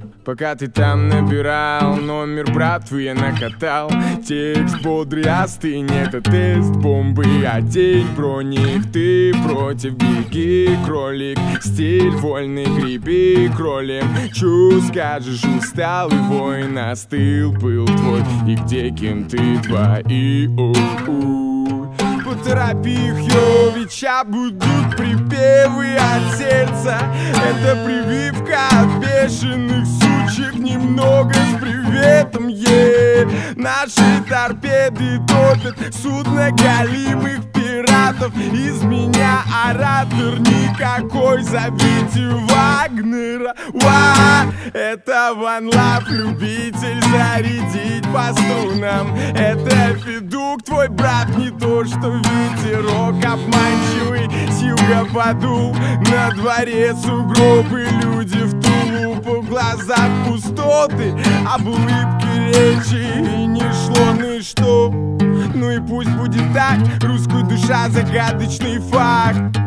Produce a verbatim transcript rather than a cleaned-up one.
Пока ты там набирал номер братвы, я накатал текст бодрый, остынь, это тест бомбы. Одень броник, ты против, беги, кролик. Стиль вольный, греби кролем. Чу скажешь, усталый воин, остыл был твой. И где кенты твои? О-у. Поторопи их, Йовича, будут припевы от сердца. Это прививка от бешеных сучек, немного с приветом, е. Наши торпеды топят судно голимых пиратов. Из меня оратор никакой, зовите Вагнера. Ва, это One Love, любитель зарядить по струнам. Это Федук, твой брат, не то что ветерок обманчивый. С юга подул, на дворе сугробы, люди в тулупах, в глазах пустоты, об улыбке речи и не шло ничто. Ну и пусть будет так, русская душа загадочный факт.